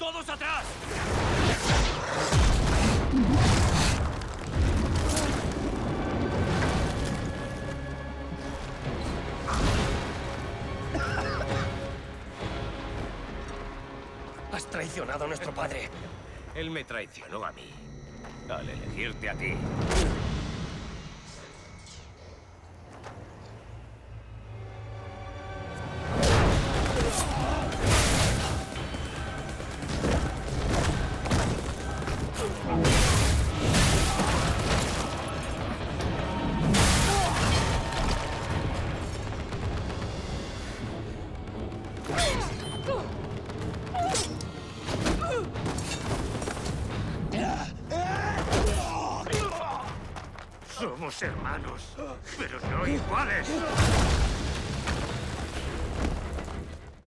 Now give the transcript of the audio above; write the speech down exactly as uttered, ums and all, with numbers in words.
¡Todos atrás! Has traicionado a nuestro padre. Él me traicionó a mí, al elegirte a ti. Somos hermanos, pero no iguales.